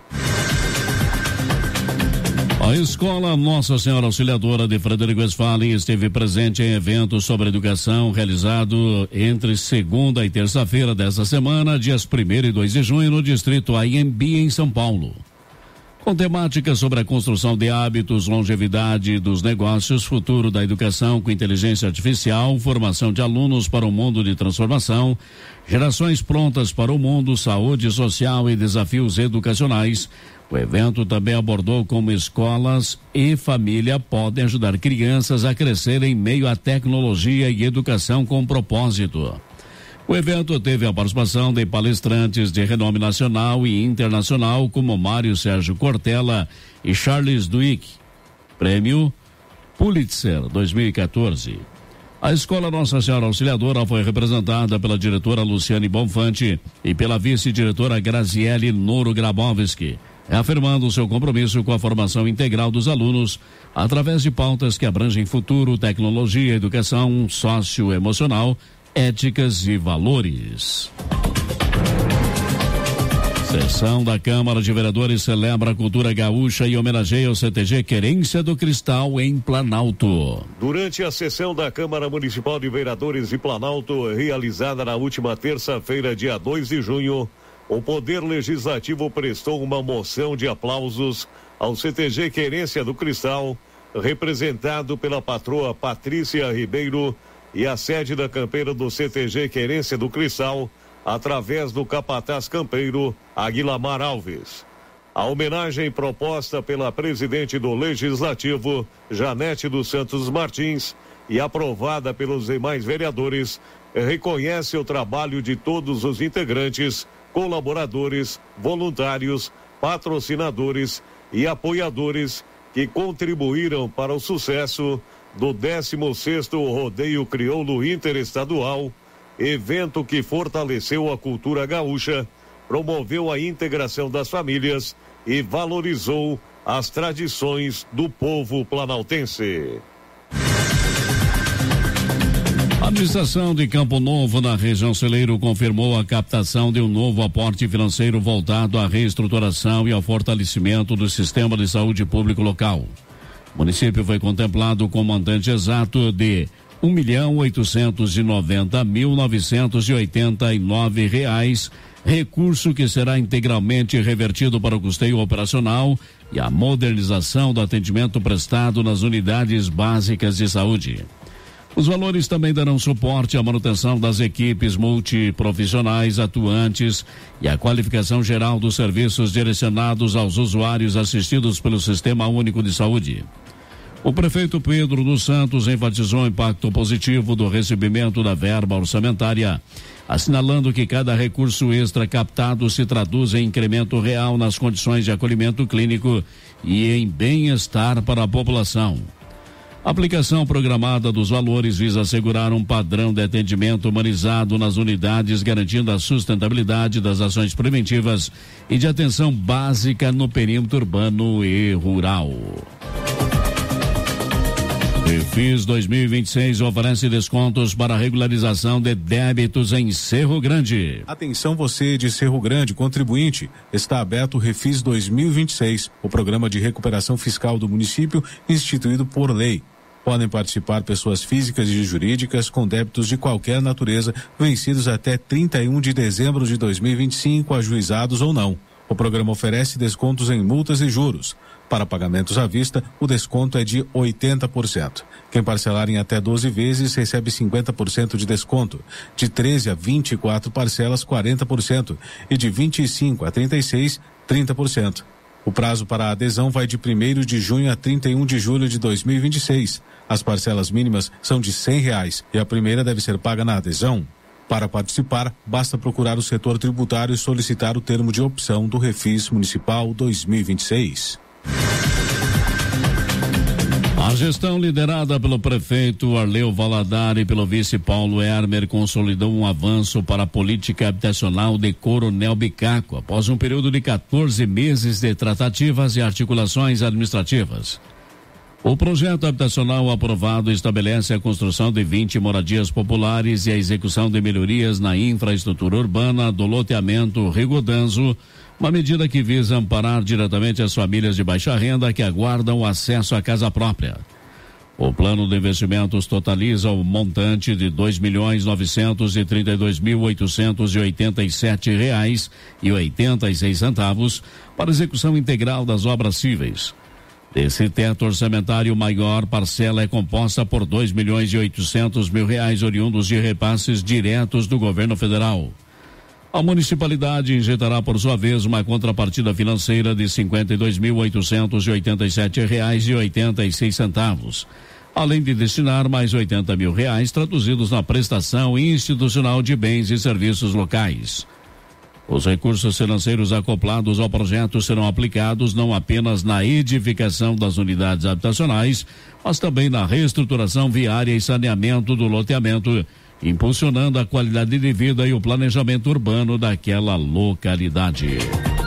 A Escola Nossa Senhora Auxiliadora de Frederico Westphalen esteve presente em eventos sobre educação realizado entre segunda e terça-feira desta semana, dias 1º e 2 de junho, no distrito Anhembi, em São Paulo. Com temáticas sobre a construção de hábitos, longevidade dos negócios, futuro da educação com inteligência artificial, formação de alunos para um mundo de transformação, gerações prontas para o mundo, saúde social e desafios educacionais, o evento também abordou como escolas e família podem ajudar crianças a crescer em meio à tecnologia e educação com propósito. O evento teve a participação de palestrantes de renome nacional e internacional, como Mário Sérgio Cortella e Charles Duhigg. Prêmio Pulitzer 2014. A Escola Nossa Senhora Auxiliadora foi representada pela diretora Luciane Bonfante e pela vice-diretora Graziele Noro Grabowski, reafirmando seu compromisso com a formação integral dos alunos através de pautas que abrangem futuro, tecnologia, educação socioemocional, éticas e valores. Sessão da Câmara de Vereadores celebra a cultura gaúcha e homenageia o CTG Querência do Cristal em Planalto. Durante a sessão da Câmara Municipal de Vereadores de Planalto, realizada na última terça-feira, dia 2 de junho, o Poder Legislativo prestou uma moção de aplausos ao CTG Querência do Cristal, representado pela patroa Patrícia Ribeiro, e a sede da campeira do CTG Querência do Cristal, através do capataz campeiro Aguilamar Alves. A homenagem proposta pela presidente do Legislativo, Janete dos Santos Martins, e aprovada pelos demais vereadores, reconhece o trabalho de todos os integrantes, colaboradores, voluntários, patrocinadores e apoiadores que contribuíram para o sucesso do 16º Rodeio Crioulo Interestadual, evento que fortaleceu a cultura gaúcha, promoveu a integração das famílias e valorizou as tradições do povo planaltense. A administração de Campo Novo, na região Celeiro, confirmou a captação de um novo aporte financeiro voltado à reestruturação e ao fortalecimento do sistema de saúde público local. O município foi contemplado com um montante exato de R$1.890.989, recurso que será integralmente revertido para o custeio operacional e a modernização do atendimento prestado nas unidades básicas de saúde. Os valores também darão suporte à manutenção das equipes multiprofissionais atuantes e à qualificação geral dos serviços direcionados aos usuários assistidos pelo Sistema Único de Saúde. O prefeito Pedro dos Santos enfatizou o impacto positivo do recebimento da verba orçamentária, assinalando que cada recurso extra captado se traduz em incremento real nas condições de acolhimento clínico e em bem-estar para a população. A aplicação programada dos valores visa assegurar um padrão de atendimento humanizado nas unidades, garantindo a sustentabilidade das ações preventivas e de atenção básica no perímetro urbano e rural. Refis 2026 oferece descontos para regularização de débitos em Cerro Grande. Atenção você de Cerro Grande, contribuinte. Está aberto o Refis 2026, o programa de recuperação fiscal do município instituído por lei. Podem participar pessoas físicas e jurídicas com débitos de qualquer natureza vencidos até 31 de dezembro de 2025, ajuizados ou não. O programa oferece descontos em multas e juros. Para pagamentos à vista, o desconto é de 80%. Quem parcelar em até 12 vezes recebe 50% de desconto. De 13 a 24 parcelas, 40%. E de 25 a 36, 30%. O prazo para a adesão vai de 1º de junho a 31 de julho de 2026. As parcelas mínimas são de R$100 e a primeira deve ser paga na adesão. Para participar, basta procurar o setor tributário e solicitar o termo de opção do Refis Municipal 2026. A gestão liderada pelo prefeito Arleu Valadares e pelo vice Paulo Hermer consolidou um avanço para a política habitacional de Coronel Bicaco, após um período de 14 meses de tratativas e articulações administrativas. O projeto habitacional aprovado estabelece a construção de 20 moradias populares e a execução de melhorias na infraestrutura urbana do loteamento Rigodanzo, uma medida que visa amparar diretamente as famílias de baixa renda que aguardam o acesso à casa própria. O plano de investimentos totaliza o montante de R$2.932.887,86 para execução integral das obras cíveis. Desse teto orçamentário, maior parcela é composta por R$2.800.000 oriundos de repasses diretos do governo federal. A municipalidade injetará, por sua vez, uma contrapartida financeira de R$52.887,86. além de destinar mais R$80 mil traduzidos na prestação institucional de bens e serviços locais. Os recursos financeiros acoplados ao projeto serão aplicados não apenas na edificação das unidades habitacionais, mas também na reestruturação viária e saneamento do loteamento, impulsionando a qualidade de vida e o planejamento urbano daquela localidade.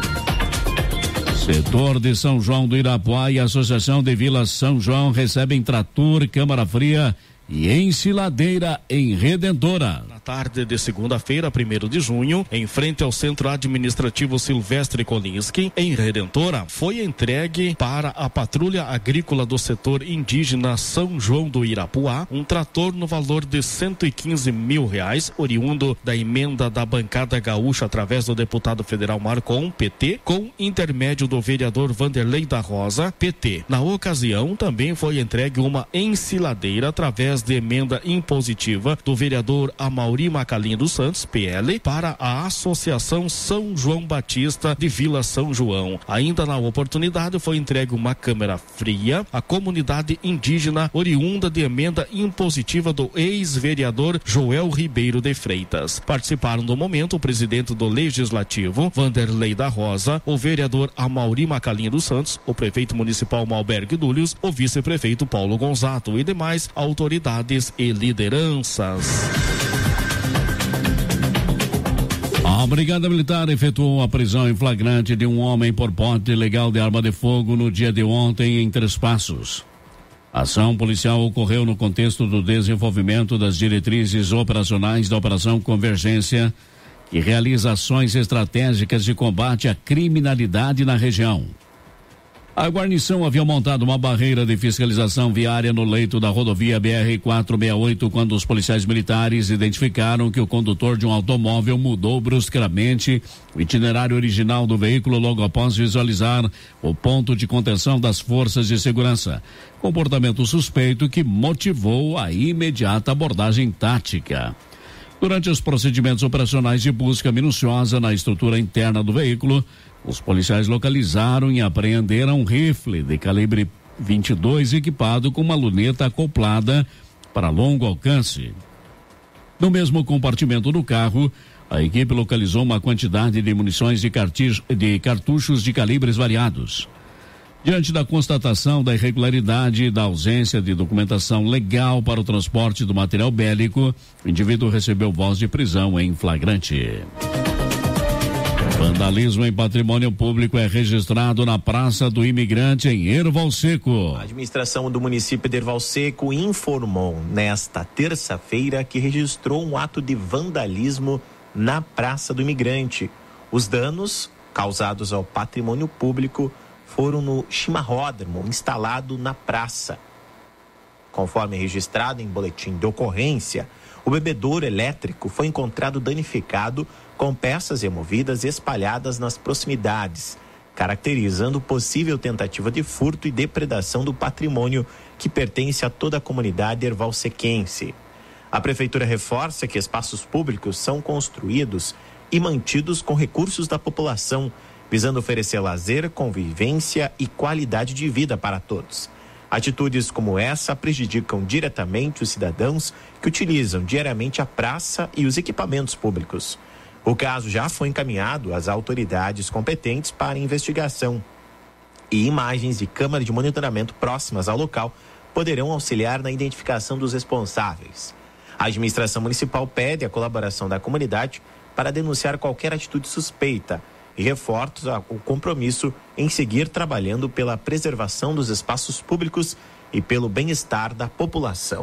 Setor de São João do Irapuá e Associação de Vila São João recebem trator, câmara fria e ensiladeira em Redentora. Na tarde de segunda-feira, 1º de junho, em frente ao Centro Administrativo Silvestre Kolinski, em Redentora, foi entregue para a Patrulha Agrícola do Setor Indígena São João do Irapuá um trator no valor de R$115 mil, oriundo da emenda da bancada gaúcha através do deputado federal Marcon, PT, com intermédio do vereador Vanderlei da Rosa, PT. Na ocasião, também foi entregue uma ensiladeira através de emenda impositiva do vereador Amauri Macalinha dos Santos, PL, para a Associação São João Batista de Vila São João. Ainda na oportunidade foi entregue uma câmara fria à comunidade indígena oriunda de emenda impositiva do ex-vereador Joel Ribeiro de Freitas. Participaram do momento o presidente do Legislativo, Vanderlei da Rosa, o vereador Amauri Macalinha dos Santos, o prefeito municipal Malberg Dúlios, o vice-prefeito Paulo Gonzato e demais autoridades e lideranças. A Brigada Militar efetuou a prisão em flagrante de um homem por porte ilegal de arma de fogo no dia de ontem em Três Passos. A ação policial ocorreu no contexto do desenvolvimento das diretrizes operacionais da Operação Convergência, que realiza ações estratégicas de combate à criminalidade na região. A guarnição havia montado uma barreira de fiscalização viária no leito da rodovia BR-468 quando os policiais militares identificaram que o condutor de um automóvel mudou bruscamente o itinerário original do veículo logo após visualizar o ponto de contenção das forças de segurança. Comportamento suspeito que motivou a imediata abordagem tática. Durante os procedimentos operacionais de busca minuciosa na estrutura interna do veículo, os policiais localizaram e apreenderam um rifle de calibre 22 equipado com uma luneta acoplada para longo alcance. No mesmo compartimento do carro, a equipe localizou uma quantidade de munições de cartuchos de calibres variados. Diante da constatação da irregularidade e da ausência de documentação legal para o transporte do material bélico, o indivíduo recebeu voz de prisão em flagrante. Vandalismo em patrimônio público é registrado na Praça do Imigrante em Erval Seco. A administração do município de Erval Seco informou nesta terça-feira que registrou um ato de vandalismo na Praça do Imigrante. Os danos causados ao patrimônio público foram no chimarródromo instalado na praça. Conforme registrado em boletim de ocorrência, o bebedouro elétrico foi encontrado danificado com peças removidas espalhadas nas proximidades, caracterizando possível tentativa de furto e depredação do patrimônio que pertence a toda a comunidade ervalsequense. A prefeitura reforça que espaços públicos são construídos e mantidos com recursos da população, visando oferecer lazer, convivência e qualidade de vida para todos. Atitudes como essa prejudicam diretamente os cidadãos que utilizam diariamente a praça e os equipamentos públicos. O caso já foi encaminhado às autoridades competentes para investigação e imagens de câmara de monitoramento próximas ao local poderão auxiliar na identificação dos responsáveis. A administração municipal pede a colaboração da comunidade para denunciar qualquer atitude suspeita e reforça o compromisso em seguir trabalhando pela preservação dos espaços públicos e pelo bem-estar da população.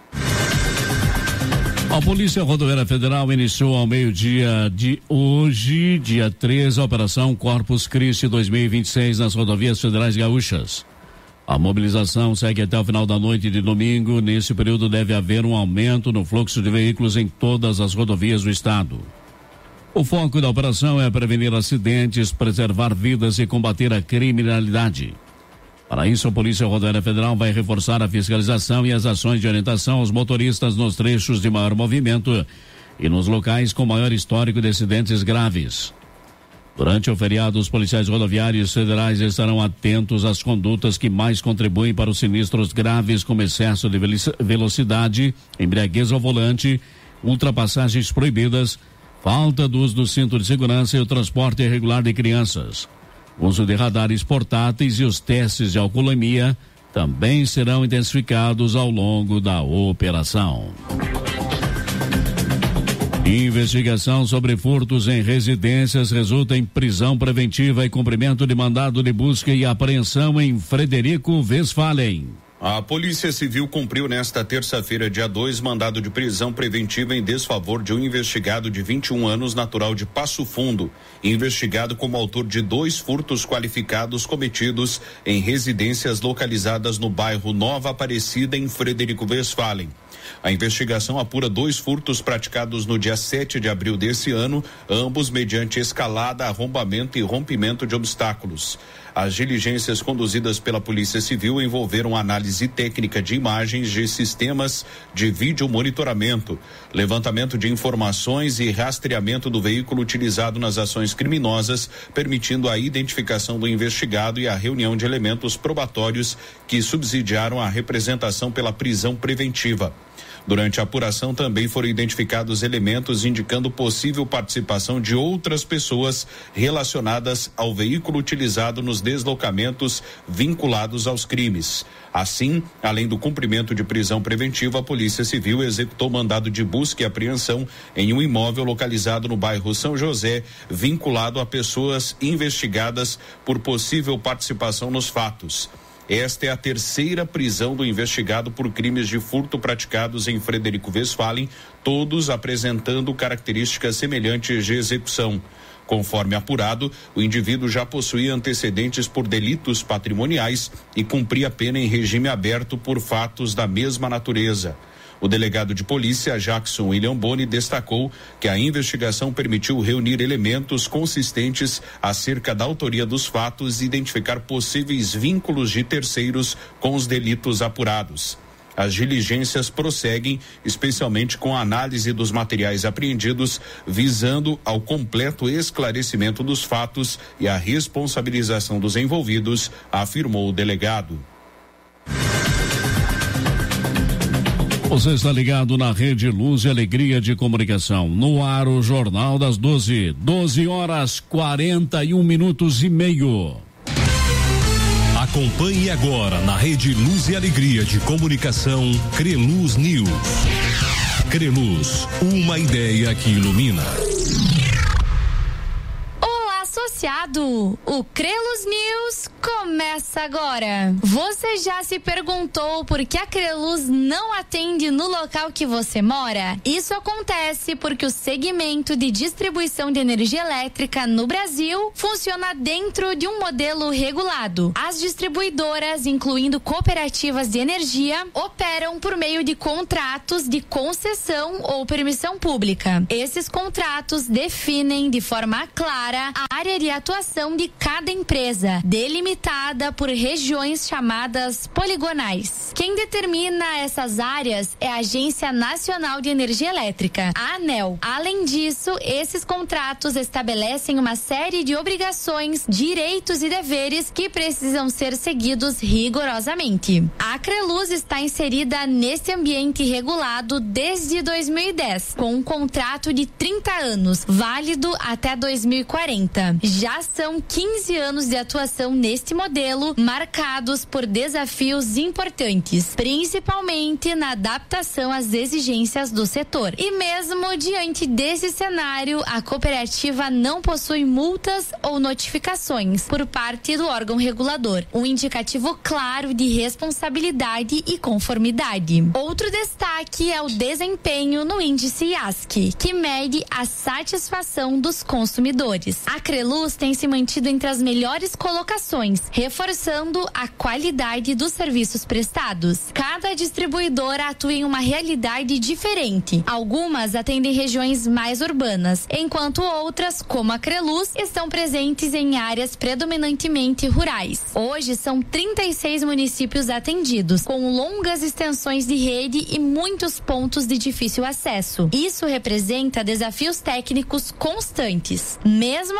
A Polícia Rodoviária Federal iniciou ao meio-dia de hoje, dia 13, a Operação Corpus Christi 2026 nas rodovias federais gaúchas. A mobilização segue até o final da noite de domingo. Nesse período deve haver um aumento no fluxo de veículos em todas as rodovias do estado. O foco da operação é prevenir acidentes, preservar vidas e combater a criminalidade. Para isso, a Polícia Rodoviária Federal vai reforçar a fiscalização e as ações de orientação aos motoristas nos trechos de maior movimento e nos locais com maior histórico de acidentes graves. Durante o feriado, os policiais rodoviários federais estarão atentos às condutas que mais contribuem para os sinistros graves, como excesso de velocidade, embriaguez ao volante, ultrapassagens proibidas, falta do uso do cinto de segurança e o transporte irregular de crianças. O uso de radares portáteis e os testes de alcoolemia também serão intensificados ao longo da operação. Investigação sobre furtos em residências resulta em prisão preventiva e cumprimento de mandado de busca e apreensão em Frederico Westphalen. A Polícia Civil cumpriu nesta terça-feira, dia 2, mandado de prisão preventiva em desfavor de um investigado de 21 anos, natural de Passo Fundo, investigado como autor de 2 furtos qualificados cometidos em residências localizadas no bairro Nova Aparecida, em Frederico Westphalen. A investigação apura 2 furtos praticados no dia 7 de abril desse ano, ambos mediante escalada, arrombamento e rompimento de obstáculos. As diligências conduzidas pela Polícia Civil envolveram análise técnica de imagens de sistemas de vídeo monitoramento, levantamento de informações e rastreamento do veículo utilizado nas ações criminosas, permitindo a identificação do investigado e a reunião de elementos probatórios que subsidiaram a representação pela prisão preventiva. Durante a apuração também foram identificados elementos indicando possível participação de outras pessoas relacionadas ao veículo utilizado nos deslocamentos vinculados aos crimes. Assim, além do cumprimento de prisão preventiva, a Polícia Civil executou mandado de busca e apreensão em um imóvel localizado no bairro São José, vinculado a pessoas investigadas por possível participação nos fatos. Esta é a terceira prisão do investigado por crimes de furto praticados em Frederico Westphalen, todos apresentando características semelhantes de execução. Conforme apurado, o indivíduo já possuía antecedentes por delitos patrimoniais e cumpria pena em regime aberto por fatos da mesma natureza. O delegado de polícia, Jackson William Boni, destacou que a investigação permitiu reunir elementos consistentes acerca da autoria dos fatos e identificar possíveis vínculos de terceiros com os delitos apurados. As diligências prosseguem, especialmente com a análise dos materiais apreendidos, visando ao completo esclarecimento dos fatos e a responsabilização dos envolvidos, afirmou o delegado. Você está ligado na Rede Luz e Alegria de Comunicação. No ar, o Jornal das 12. 12 horas 41 minutos e meio. Acompanhe agora na Rede Luz e Alegria de Comunicação, Creluz News. Creluz, uma ideia que ilumina. Associado, o Creluz News começa agora. Você já se perguntou por que a Creluz não atende no local que você mora? Isso acontece porque o segmento de distribuição de energia elétrica no Brasil funciona dentro de um modelo regulado. As distribuidoras, incluindo cooperativas de energia, operam por meio de contratos de concessão ou permissão pública. Esses contratos definem de forma clara a área de atuação de cada empresa, delimitada por regiões chamadas poligonais. Quem determina essas áreas é a Agência Nacional de Energia Elétrica, a ANEEL. Além disso, esses contratos estabelecem uma série de obrigações, direitos e deveres que precisam ser seguidos rigorosamente. A Creluz está inserida nesse ambiente regulado desde 2010, com um contrato de 30 anos, válido até 2040. Já são 15 anos de atuação neste modelo, marcados por desafios importantes, principalmente na adaptação às exigências do setor. E mesmo diante desse cenário, a cooperativa não possui multas ou notificações por parte do órgão regulador, um indicativo claro de responsabilidade e conformidade. Outro destaque é o desempenho no índice IASC, que mede a satisfação dos consumidores. A Creluz tem se mantido entre as melhores colocações, reforçando a qualidade dos serviços prestados. Cada distribuidora atua em uma realidade diferente. Algumas atendem regiões mais urbanas, enquanto outras, como a Creluz, estão presentes em áreas predominantemente rurais. Hoje são 36 municípios atendidos, com longas extensões de rede e muitos pontos de difícil acesso. Isso representa desafios técnicos constantes. Mesmo assim,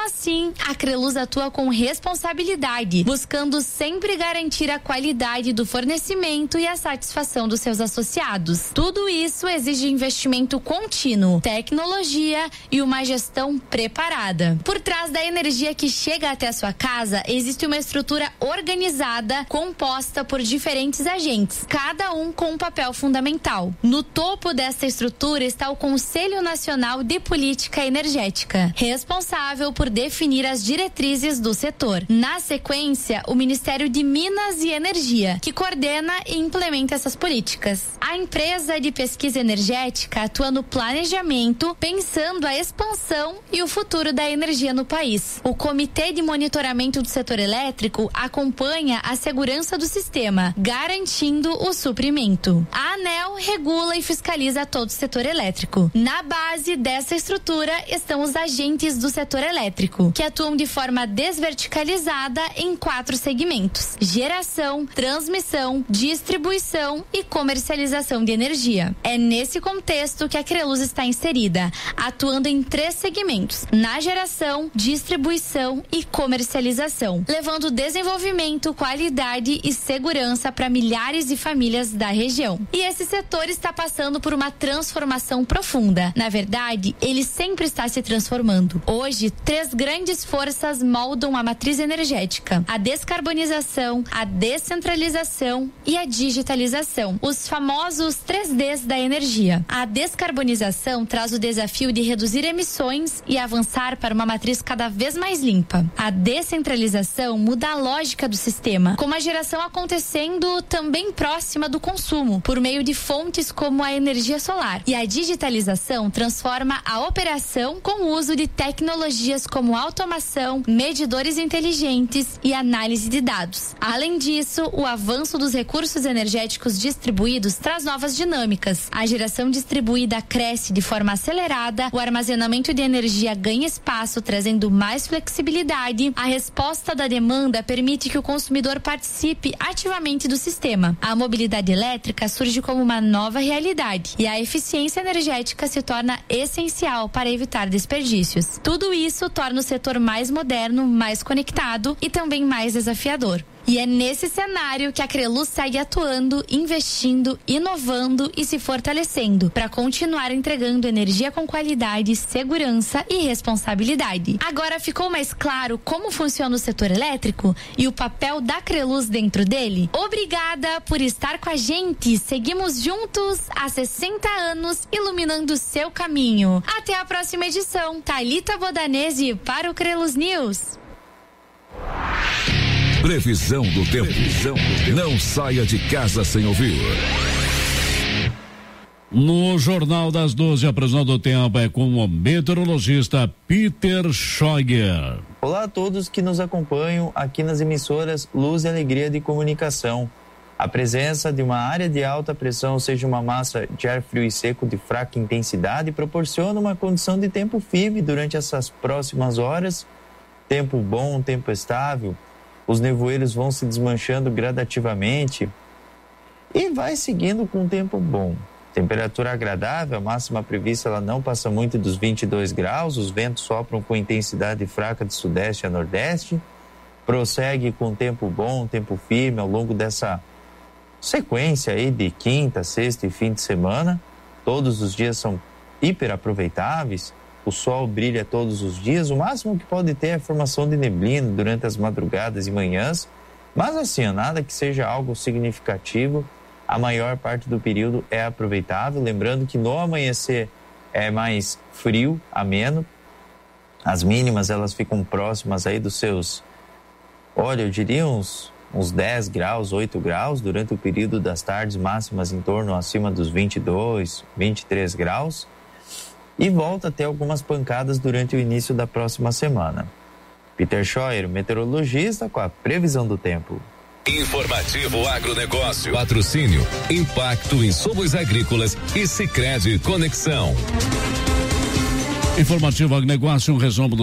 Assim, a Creluz atua com responsabilidade, buscando sempre garantir a qualidade do fornecimento e a satisfação dos seus associados. Tudo isso exige investimento contínuo, tecnologia e uma gestão preparada. Por trás da energia que chega até a sua casa, existe uma estrutura organizada, composta por diferentes agentes, cada um com um papel fundamental. No topo desta estrutura está o Conselho Nacional de Política Energética, responsável por definir as diretrizes do setor. Na sequência, o Ministério de Minas e Energia, que coordena e implementa essas políticas. A empresa de pesquisa energética atua no planejamento, pensando a expansão e o futuro da energia no país. O Comitê de Monitoramento do Setor Elétrico acompanha a segurança do sistema, garantindo o suprimento. A ANEEL regula e fiscaliza todo o setor elétrico. Na base dessa estrutura estão os agentes do setor elétrico, que atuam de forma desverticalizada em 4 segmentos: geração, transmissão, distribuição e comercialização de energia. É nesse contexto que a Creluz está inserida, atuando em 3 segmentos: na geração, distribuição e comercialização, levando desenvolvimento, qualidade e segurança para milhares de famílias da região. E esse setor está passando por uma transformação profunda. Na verdade, ele sempre está se transformando. Hoje, 3 grandes forças moldam a matriz energética: a descarbonização, a descentralização e a digitalização. Os famosos 3Ds da energia. A descarbonização traz o desafio de reduzir emissões e avançar para uma matriz cada vez mais limpa. A descentralização muda a lógica do sistema, com a geração acontecendo também próxima do consumo, por meio de fontes como a energia solar. E a digitalização transforma a operação com o uso de tecnologias como automação, medidores inteligentes e análise de dados. Além disso, o avanço dos recursos energéticos distribuídos traz novas dinâmicas. A geração distribuída cresce de forma acelerada, o armazenamento de energia ganha espaço, trazendo mais flexibilidade. A resposta da demanda permite que o consumidor participe ativamente do sistema. A mobilidade elétrica surge como uma nova realidade e a eficiência energética se torna essencial para evitar desperdícios. Tudo isso torna o setor mais moderno, mais conectado e também mais desafiador. E é nesse cenário que a Creluz segue atuando, investindo, inovando e se fortalecendo para continuar entregando energia com qualidade, segurança e responsabilidade. Agora ficou mais claro como funciona o setor elétrico e o papel da Creluz dentro dele? Obrigada por estar com a gente. Seguimos juntos há 60 anos iluminando o seu caminho. Até a próxima edição. Thalita Bodanese para o Creluz News. Previsão do tempo. Não saia de casa sem ouvir. No Jornal das 12, a previsão do tempo é com o meteorologista Peter Scheuger. Olá a todos que nos acompanham aqui nas emissoras Luz e Alegria de Comunicação. A presença de uma área de alta pressão, ou seja, uma massa de ar frio e seco de fraca intensidade, proporciona uma condição de tempo firme durante essas próximas horas. Tempo bom, tempo estável. Os nevoeiros vão se desmanchando gradativamente e vai seguindo com um tempo bom. Temperatura agradável, a máxima prevista ela não passa muito dos 22 graus, os ventos sopram com intensidade fraca de sudeste a nordeste, prossegue com tempo bom, tempo firme ao longo dessa sequência aí de quinta, sexta e fim de semana. Todos os dias são hiper aproveitáveis. O sol brilha todos os dias, o máximo que pode ter é a formação de neblina durante as madrugadas e manhãs, mas assim, nada que seja algo significativo, a maior parte do período é aproveitável, lembrando que no amanhecer é mais frio, ameno, as mínimas elas ficam próximas aí dos seus, olha, eu diria uns 10 graus, 8 graus, durante o período das tardes máximas em torno acima dos 22, 23 graus, e volta a ter algumas pancadas durante o início da próxima semana. Peter Scheuer, meteorologista, com a previsão do tempo. Informativo Agronegócio. Patrocínio, impacto em insumos agrícolas e Sicredi Conexão. Informativo Agronegócio, um resumo do